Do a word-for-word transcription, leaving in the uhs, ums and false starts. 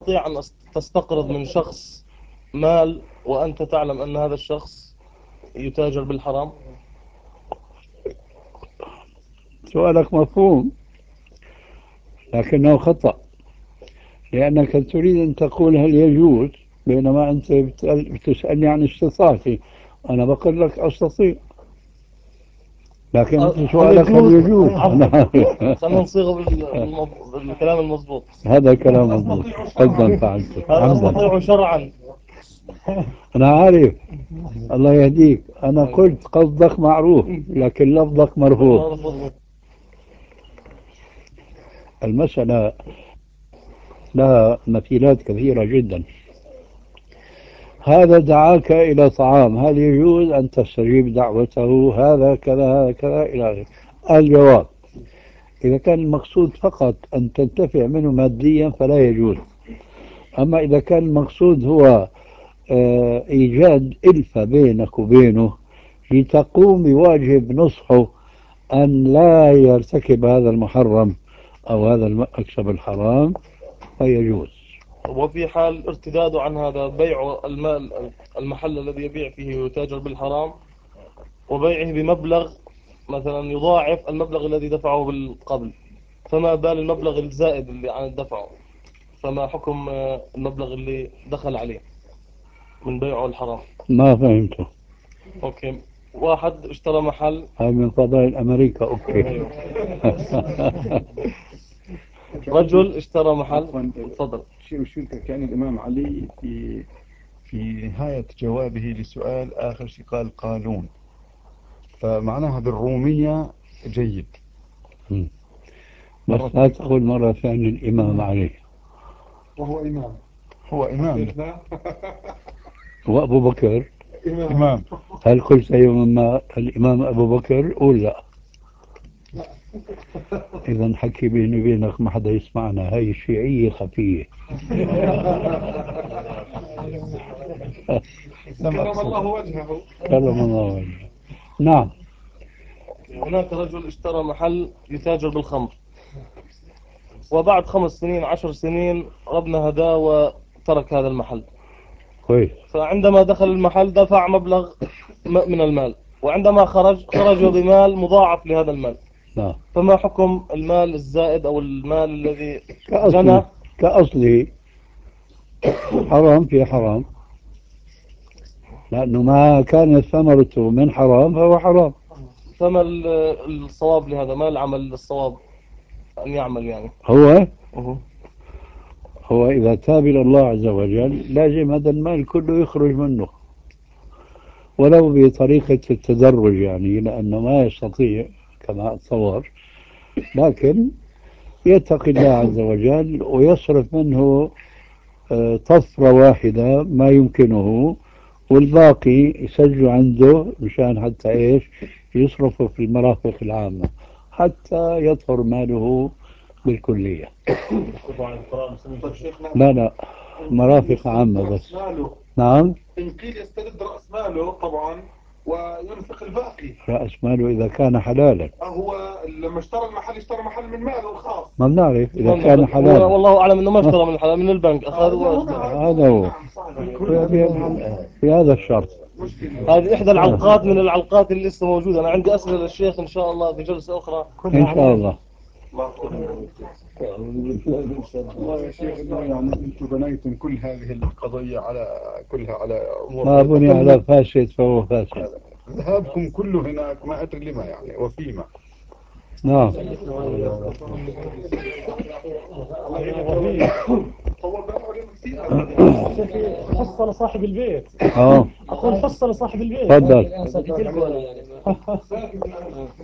تستطيع أن تستقرض من شخص مال وأنت تعلم أن هذا الشخص يتاجر بالحرام؟ سؤالك مفهوم لكنه خطأ، لأنك تريد أن تقول هل يجوز، بينما أنت بتسأل بتسألني عن استطاعتي. أنا بقول لك أستطيع، لكن أنت هل سؤالك هل يجوز؟ يجوز. خلينا نصيغه بالمض... بالكلام المضبوط. هذا كلام مضبوط، قصدا فعلته هل عمدا. أستطيع شرعا؟ أنا عارف، الله يهديك، أنا قلت قصدك معروف لكن لفظك مرفوض. المسألة لها مثيلات كثيرة جدا. هذا دعاك إلى طعام، هل يجوز أن تستجيب دعوته؟ هذا كذا هذا كذا إلى آخره. الجواب: إذا كان المقصود فقط أن تنتفع منه ماديا فلا يجوز. أما إذا كان المقصود هو آه، إيجاد ألفة بينك وبينه لتقوم بواجب نصحه أن لا يرتكب هذا المحرم أو هذا المكسب الحرام فيجوز. وفي حال ارتداده عن هذا، بيع المال المحل الذي يبيع فيه ويتاجر بالحرام وبيعه بمبلغ مثلا يضاعف المبلغ الذي دفعه بالقبل، فما بال المبلغ الزائد اللي عن الدفع؟ فما حكم المبلغ اللي دخل عليه من بيعه الحرام؟ ما فهمته. اوكي، واحد اشترى محل. هاي من فضائل أمريكا. أوكي. أيوه. رجل اشترى محل. تفضل. شيء وشركة كان الإمام علي في في نهاية جوابه لسؤال آخر شيء قال قالون، فمعناها بالرومية جيد. بس لا تقول مرة ثانية الإمام عليه. وهو إمام. هو إمام. وأبو بكر إمام. هل قلت يوم الإمام أبو بكر؟ قول لا. إذا حكي بيني وبينك ما حدا يسمعنا، هاي الشيعية خفية. كرم الله وجهه. كرم الله وجهه. نعم. هناك رجل اشترى محل يتاجر بالخمر، وبعد خمس سنين عشر سنين ربنا هداه وترك هذا المحل. كويس. فعندما دخل المحل دفع مبلغ من المال، وعندما خرج خرج بمال مضاعف لهذا المال. نعم. فما حكم المال الزائد أو المال الذي كأصلي جنى؟ كأصلي حرام في حرام، لأنه ما كانت ثمرته من حرام فهو حرام. فما الصواب لهذا؟ ما العمل الصواب أن يعمل يعني؟ هو أه. هو إذا تاب إلى الله عز وجل لازم هذا المال كله يخرج منه، ولو بطريقة التدرج، يعني لأنه ما يستطيع كما أتصور، لكن يتقي الله عز وجل ويصرف منه آه، طفرة واحدة ما يمكنه، والباقي يسجل عنده مشان حتى إيش يصرفه في المرافق العامة حتى يطهر ماله بالكلية. لا لا، مرافق عامة بس. نعم. إن قيل يسترد رأس ماله طبعا وينفق الباقي. رأس ماله إذا كان حلالا. هو لما اشترى المحل اشترى محل من ماله الخاص. ما بنعرف إذا ما كان هو حلالا. والله أعلم أنه ما اشترى من الحلال، من البنك أخذ واشترى. هذا هو في, في هذا الشرط. هذه إحدى العلقات من العلقات اللي لسه موجودة. أنا عندي أسئلة للشيخ إن شاء الله في جلسة أخرى. إن شاء الله. والله يا شيخ انه يعني انتم بنيتم كل هذه القضية على كلها على امور ما بني على فاسد فهو فاسد. ذهابكم كله هناك ما ادري لما يعني وفيما. نعم. حصة لصاحب البيت. اه أقول حصة لصاحب البيت. تفضل. تلك ولا يعني